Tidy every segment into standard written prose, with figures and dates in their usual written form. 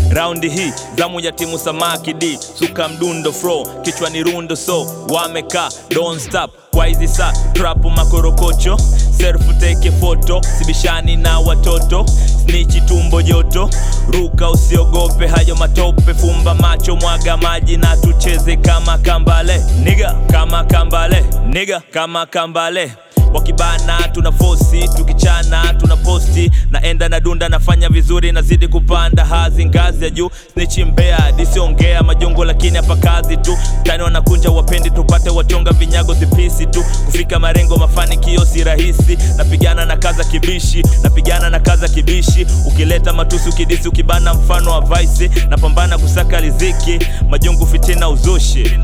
Raundi hii zamu ya timu samaki D, suka mdundo flow, kichwa ni rundo so wameka don't stop. Kwa hizi saa trap makorokocho, self take photo, sibishani na watoto, snitch tumbo joto, ruka usiogope hayo matope, fumba macho mwaga maji na tucheze kama kambale nigga, kama kambale nigga, kama kambale. Wakibana tuna force, tukichana tuna posti, naenda na dunda nafanya vizuri nazidi kupanda hazi ngazi ya juu, snitch mbea disiongea majongo lakini hapa kazi tu, tani wanakunja wapendi tupate wachonga vinyago zipisi tu, kufika marengo mafanikio si rahisi, napigana na kaza kibishi, napigana na kaza kibishi, ukileta matusi ukidisi ukibana mfano wa vice, napambana kusaka riziki, majongo fitina uzushi.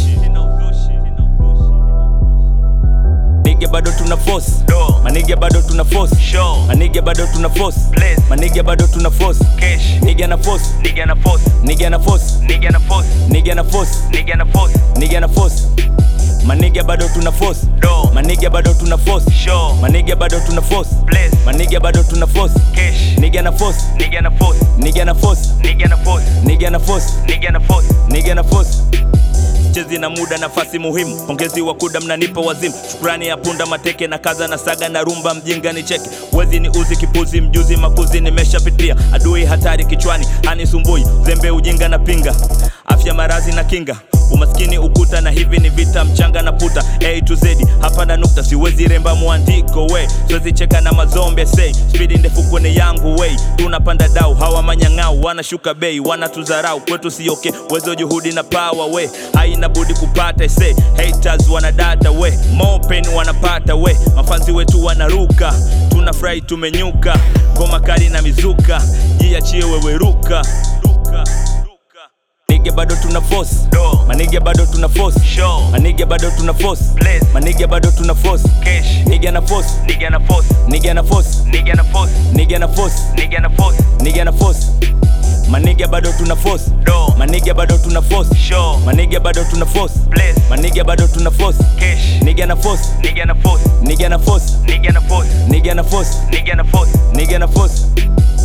Manige bado tuna force, manige bado tuna force, manige bado tuna force, manige bado tuna force, nigga na force, nigga na force, nigga na force, nigga na force, nigga na force, nigga na force, nigga na force. Manige bado tuna force, manige bado tuna force, manige bado tuna force, manige bado tuna force, nigga na force, nigga na force, nigga na force, nigga na force, nigga na force, nigga na force, nigga na force. Chezi na muda nafasi muhimu, pongezi wa kuda mnanipa wazimu, shukrani ya punda mateke na kaza na saga na rumba mjinga ni cheke, wezi ni uzi kipuzi mjuzi makuzi nimeshapitia, adui hatari kichwani hanisumbui, zembe ujinga na pinga, afya marazi na kinga, umaskini ukuta na hivi ni vita mchanga na puta, A to Z hapa na nukta, siwezi remba muandiko we, siwezi cheka na mazombe say, speed ndefu kwenye yangu way, tunapanda dau hawa manyangau wanashuka bei, wanatuzarau kwetu si okay, wezo juhudi na power we, haina budi kupata say, haters wanadata we, more pain wanapata we, mafanzi wetu wanaruka, tunafurahi tumenyuka, ngoma kali na mizuka, jiachie wewe ruka. Manige bado tuna force, manige bado tuna force, manige bado tuna force, manige bado tuna force, nigga na force, nigga na force, nigga na force, nigga na force, nigga na force, nigga na force, nigga na force. Manige bado tuna force, manige bado tuna force, manige bado tuna force, manige bado tuna force, nigga na force, nigga na force, nigga na force, nigga na force, nigga na force, nigga na force, nigga na force.